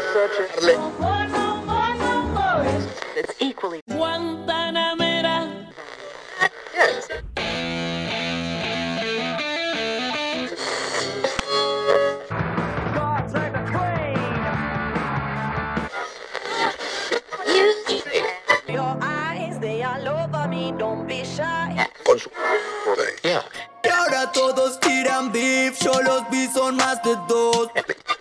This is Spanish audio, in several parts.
It's equally Guantanamera. Yes. God save the Queen. Your eyes, they all over me. Don't be shy. Yeah. Y ahora todos tiran beef, yo los vi son más de dos.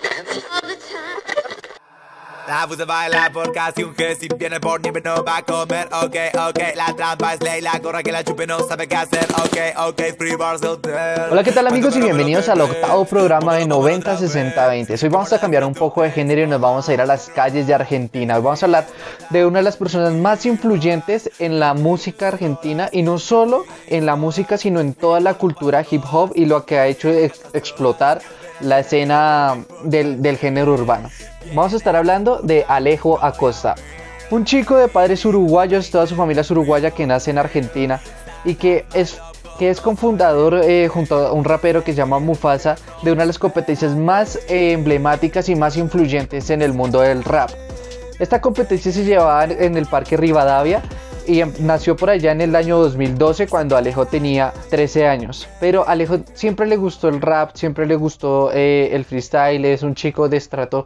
La puse a bailar por casi un G. Si viene por nivel no va a comer. Ok, la trampa es ley. La gorra que la chupe no sabe qué hacer. Ok, free bars hotel. Hola, ¿qué tal amigos? Y bienvenidos al octavo programa de 90-60-20. Hoy vamos a cambiar un poco de género y nos vamos a ir a las calles de Argentina. Hoy vamos a hablar de una de las personas más influyentes en la música argentina. Y no solo en la música, sino en toda la cultura hip hop y lo que ha hecho explotar la escena del género urbano. Vamos a estar hablando de Alejo Acosta, un chico de padres uruguayos, toda su familia es uruguaya, que nace en Argentina y que es cofundador junto a un rapero que se llama Mufasa de una de las competencias más emblemáticas y más influyentes en el mundo del rap. Esta competencia se llevaba en el Parque Rivadavia y nació por allá en el año 2012 cuando Alejo tenía 13 años. Pero a Alejo siempre le gustó el rap, siempre le gustó el freestyle, es un chico de estrato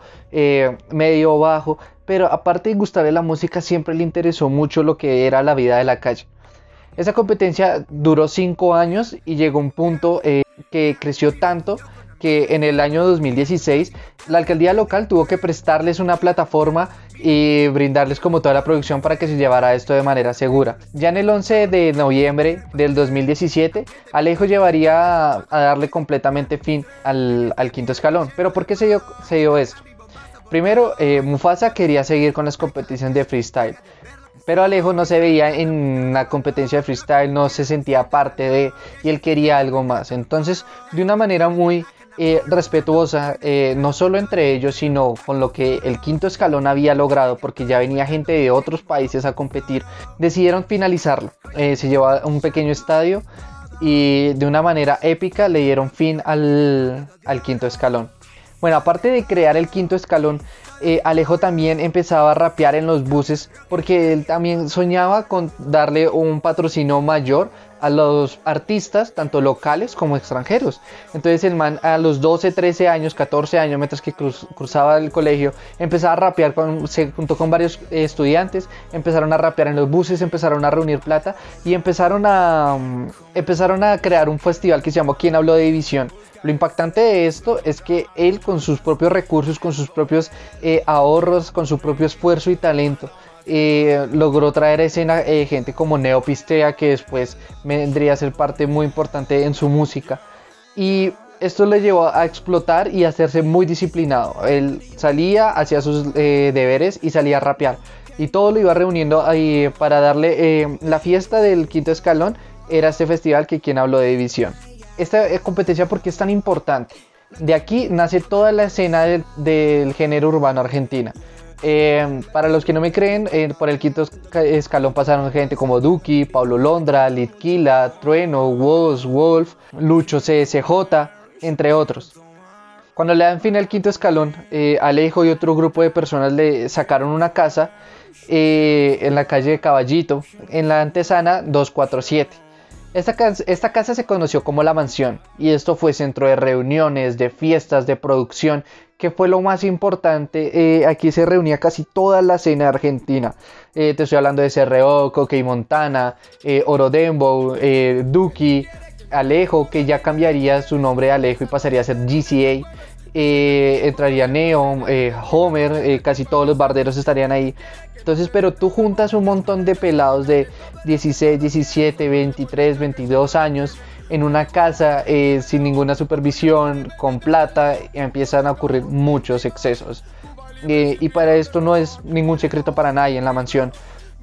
medio bajo, pero aparte de gustarle la música siempre le interesó mucho lo que era la vida de la calle. Esa competencia duró 5 años y llegó a un punto que creció tanto que en el año 2016 la alcaldía local tuvo que prestarles una plataforma y brindarles como toda la producción para que se llevara esto de manera segura. Ya en el 11 de noviembre del 2017, Alejo llevaría a darle completamente fin al quinto escalón. ¿Pero por qué se dio esto? Primero, Mufasa quería seguir con las competiciones de freestyle, pero Alejo no se veía en la competencia de freestyle, no se sentía parte de, y él quería algo más. Entonces, de una manera muy respetuosa, no solo entre ellos, sino con lo que el quinto escalón había logrado, porque ya venía gente de otros países a competir, decidieron finalizarlo. Se llevó a un pequeño estadio y de una manera épica le dieron fin al quinto escalón. Bueno, aparte de crear el quinto escalón, Alejo también empezaba a rapear en los buses porque él también soñaba con darle un patrocinio mayor a los artistas, tanto locales como extranjeros. Entonces el man a los 12, 13 años, 14 años, mientras que cruzaba el colegio, empezaba a rapear junto con varios estudiantes, empezaron a rapear en los buses, empezaron a reunir plata y empezaron a crear un festival que se llamó ¿Quién habló de División? Lo impactante de esto es que él, con sus propios recursos, con sus propios ahorros, con su propio esfuerzo y talento, logró traer a escena gente como Neopistea, que después vendría a ser parte muy importante en su música, y esto le llevó a explotar y a hacerse muy disciplinado. Él salía, hacía sus deberes y salía a rapear, y todo lo iba reuniendo ahí para darle la fiesta del quinto escalón. Era este festival que ¿Quién habló de División? Esta competencia, ¿por qué es tan importante? De aquí nace toda la escena del género urbano argentina. Para los que no me creen, por el quinto escalón pasaron gente como Duki, Pablo Londra, Litquila, Trueno, Woz, Wolf, Lucho CSJ, entre otros. Cuando le dan fin al quinto escalón, Alejo y otro grupo de personas le sacaron una casa en la calle de Caballito, en la antesana 247. Esta casa se conoció como La Mansión, y esto fue centro de reuniones, de fiestas, de producción, que fue lo más importante. Aquí se reunía casi toda la escena argentina. Te estoy hablando de CRO, Coqui Montana, Oro Dembow, Duki, Alejo, que ya cambiaría su nombre de Alejo y pasaría a ser GCA. Entraría Neo, Homer, casi todos los barderos estarían ahí. Entonces, pero tú juntas un montón de pelados de 16, 17, 23, 22 años en una casa sin ninguna supervisión, con plata, empiezan a ocurrir muchos excesos. Y para esto no es ningún secreto para nadie en La Mansión.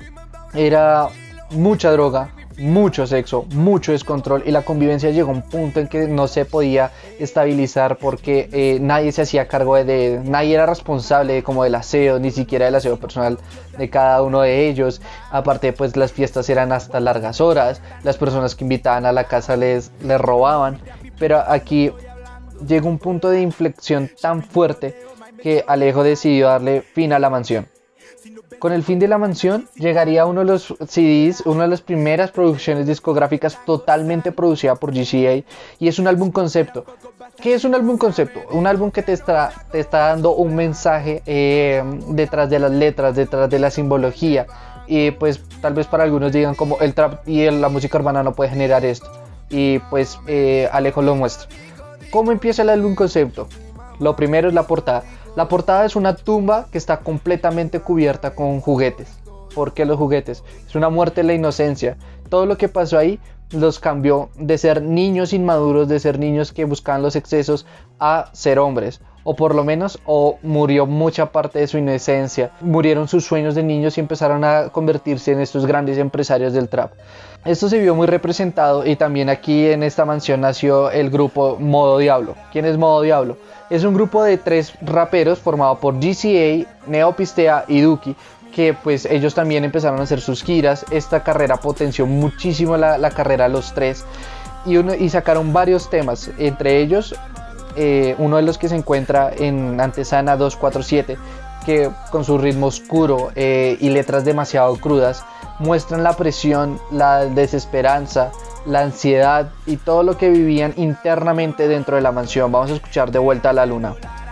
Era mucha droga, mucho sexo, mucho descontrol, y la convivencia llegó a un punto en que no se podía estabilizar porque nadie se hacía cargo nadie era responsable como del aseo, ni siquiera del aseo personal de cada uno de ellos. Aparte, pues las fiestas eran hasta largas horas, las personas que invitaban a la casa les robaban. Pero aquí llegó un punto de inflexión tan fuerte que Alejo decidió darle fin a la mansión. Con el fin de la mansión llegaría uno de los CDs, una de las primeras producciones discográficas totalmente producida por GCA, y es un álbum concepto. ¿Qué es un álbum concepto? Un álbum que te está dando un mensaje detrás de las letras, detrás de la simbología, y pues tal vez para algunos digan como el trap y la música urbana no puede generar esto, y pues Alejo lo muestra. ¿Cómo empieza el álbum concepto? Lo primero es la portada. La portada es una tumba que está completamente cubierta con juguetes. ¿Por qué los juguetes? Es una muerte en la inocencia. Todo lo que pasó ahí los cambió de ser niños inmaduros, de ser niños que buscaban los excesos, a ser hombres. O por lo menos, o murió mucha parte de su inocencia. Murieron sus sueños de niños y empezaron a convertirse en estos grandes empresarios del trap. Esto se vio muy representado, y también aquí en esta mansión nació el grupo Modo Diablo. ¿Quién es Modo Diablo? Es un grupo de 3 raperos formado por GCA, Neopistea y Duki, que pues ellos también empezaron a hacer sus giras. Esta carrera potenció muchísimo la carrera de los 3, y sacaron varios temas, entre ellos uno de los que se encuentra en Antesana 247, que con su ritmo oscuro y letras demasiado crudas muestran la presión, la desesperanza, la ansiedad y todo lo que vivían internamente dentro de la mansión. Vamos a escuchar De Vuelta a la Luna.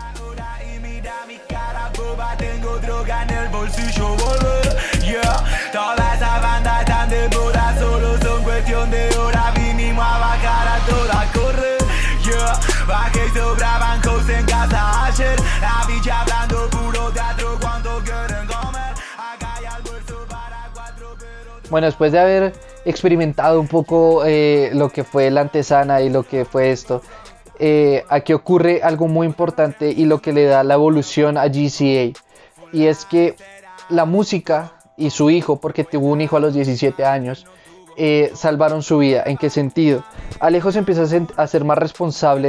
Bueno, después de haber experimentado un poco lo que fue la antesana y lo que fue esto, aquí ocurre algo muy importante y lo que le da la evolución a GCA, y es que la música y su hijo, porque tuvo un hijo a los 17 años, salvaron su vida. ¿En qué sentido? Alejo se empieza a ser más responsable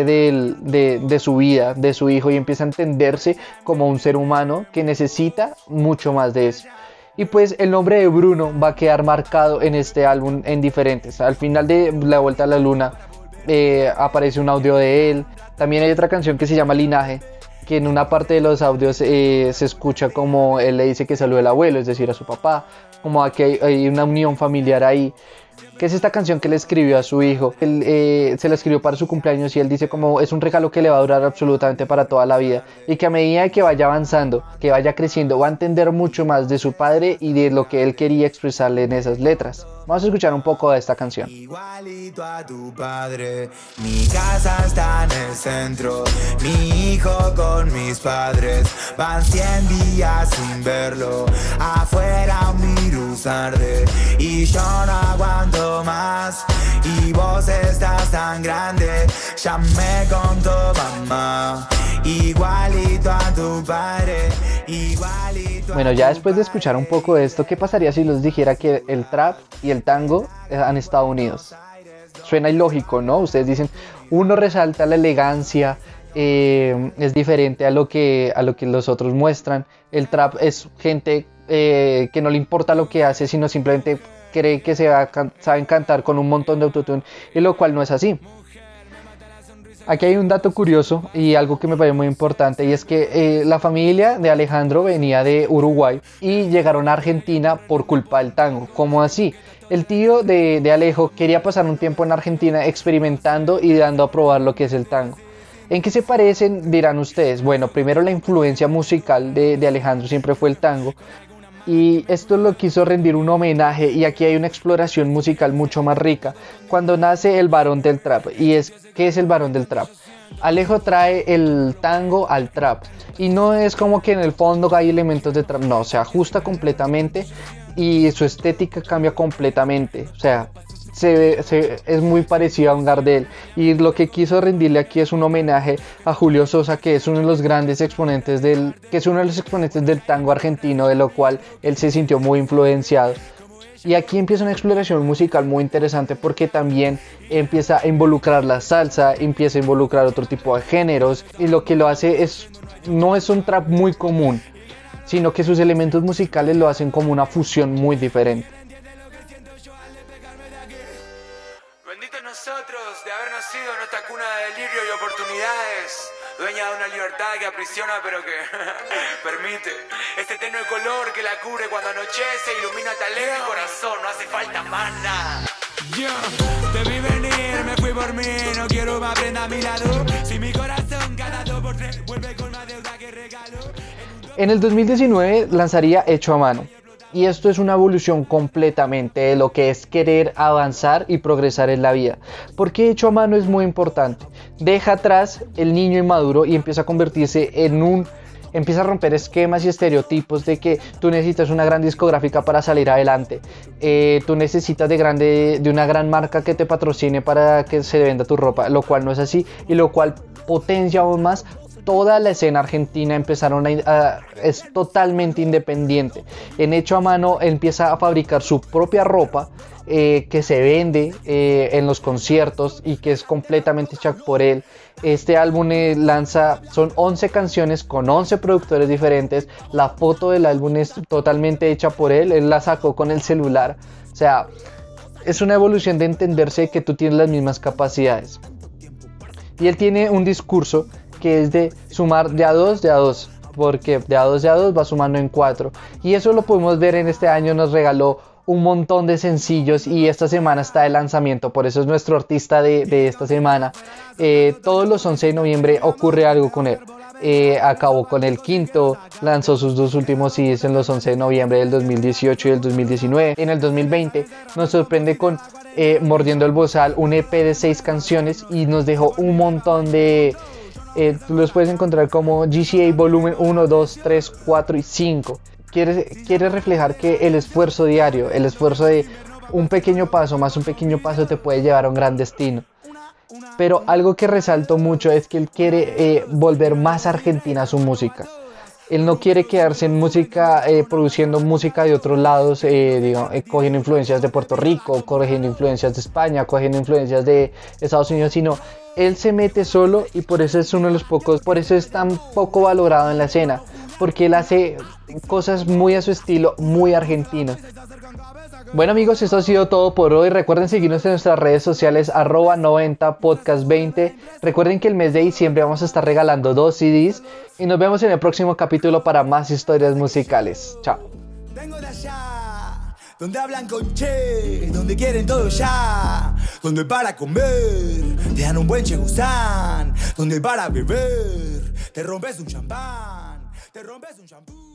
de su vida, de su hijo, y empieza a entenderse como un ser humano que necesita mucho más de eso. Y pues el nombre de Bruno va a quedar marcado en este álbum en diferentes. Al final de La Vuelta a la Luna aparece un audio de él. También hay otra canción que se llama Linaje, que en una parte de los audios se escucha como él le dice que salude al abuelo, es decir, a su papá, como aquí hay una unión familiar ahí. Que es esta canción que le escribió a su hijo. Él se la escribió para su cumpleaños, y él dice como es un regalo que le va a durar absolutamente para toda la vida, y que a medida que vaya avanzando, que vaya creciendo, va a entender mucho más de su padre y de lo que él quería expresarle en esas letras. Vamos a escuchar un poco de esta canción. Igualito a tu padre, mi casa está en el centro, mi hijo con mis padres, van 100 días sin verlo, afuera un virus arde y yo no aguanto más, y vos estás tan grande, ya me contó mamá, igualito a tu padre, igualito. Bueno, ya después de escuchar un poco de esto, ¿qué pasaría si les dijera que el trap y el tango han estado unidos? Suena ilógico, ¿no? Ustedes dicen, uno resalta la elegancia, es diferente a lo que los otros muestran. El trap es gente que no le importa lo que hace, sino simplemente cree que saben cantar con un montón de autotune, y lo cual no es así. Aquí hay un dato curioso y algo que me parece muy importante, y es que la familia de Alejandro venía de Uruguay y llegaron a Argentina por culpa del tango. ¿Cómo así? El tío de Alejo quería pasar un tiempo en Argentina experimentando y dando a probar lo que es el tango. ¿En qué se parecen? Dirán ustedes. Bueno, primero la influencia musical de Alejandro siempre fue el tango, y esto lo quiso rendir un homenaje, y aquí hay una exploración musical mucho más rica cuando nace el varón del trap. Y es, ¿qué es el varón del trap? Alejo trae el tango al trap, y no es como que en el fondo hay elementos de trap, no, se ajusta completamente y su estética cambia completamente, o sea, es muy parecido a un Gardel, y lo que quiso rendirle aquí es un homenaje a Julio Sosa, que es uno de los grandes exponentes del tango argentino, de lo cual él se sintió muy influenciado. Y aquí empieza una exploración musical muy interesante, porque también empieza a involucrar la salsa, empieza a involucrar otro tipo de géneros, y lo que lo hace no es un trap muy común, sino que sus elementos musicales lo hacen como una fusión muy diferente. Benditos nosotros de haber nacido en esta cuna de delirio y oportunidades. dueña de una libertad que aprisiona pero que permite este tenue color que la cubre cuando anochece, ilumina tal el corazón, no hace falta más nada. Yo te vi venir, me fui por mí, no quiero más prenda a mi lado. Si mi corazón cada 2 por 3 vuelve con más deuda que regalo. En el 2019 lanzaría Hecho a Mano. Y esto es una evolución completamente de lo que es querer avanzar y progresar en la vida. Porque Hecho a Mano es muy importante. Deja atrás el niño inmaduro y empieza a convertirse empieza a romper esquemas y estereotipos de que tú necesitas una gran discográfica para salir adelante. Tú necesitas de una gran marca que te patrocine para que se venda tu ropa, lo cual no es así y lo cual potencia aún más. Toda la escena argentina es totalmente independiente. En Hecho a Mano empieza a fabricar su propia ropa que se vende en los conciertos y que es completamente hecha por él. Este álbum son 11 canciones con 11 productores diferentes. La foto del álbum es totalmente hecha por él la sacó con el celular. O sea, es una evolución de entenderse que tú tienes las mismas capacidades. Y él tiene un discurso que es de sumar de a dos, porque de a dos va sumando en 4. Y eso lo podemos ver en este año, nos regaló un montón de sencillos y esta semana está de lanzamiento, por eso es nuestro artista de esta semana. Todos los 11 de noviembre ocurre algo con él. Acabó con el quinto, lanzó sus 2 últimos CDs en los 11 de noviembre del 2018 y del 2019. En el 2020 nos sorprende con Mordiendo el Bozal, un EP de 6 canciones y nos dejó un montón de... tú los puedes encontrar como GCA volumen 1, 2, 3, 4 y 5. Quiere reflejar que el esfuerzo diario, el esfuerzo de un pequeño paso más un pequeño paso te puede llevar a un gran destino. Pero algo que resalto mucho es que él quiere volver más argentina a su música. Él no quiere quedarse en música, produciendo música de otros lados, cogiendo influencias de Puerto Rico, cogiendo influencias de España, cogiendo influencias de Estados Unidos, sino él se mete solo y por eso es uno de los pocos, por eso es tan poco valorado en la escena, porque él hace cosas muy a su estilo, muy argentino. Bueno amigos, esto ha sido todo por hoy. Recuerden seguirnos en nuestras redes sociales @90podcast20. Recuerden que el mes de diciembre vamos a estar regalando 2 CDs y nos vemos en el próximo capítulo para más historias musicales. Chao. Vengo de allá, donde hablan con che, donde quieren todo ya, donde para comer te dan un buen chegusán, donde para beber te rompes un champán, te rompes un champú.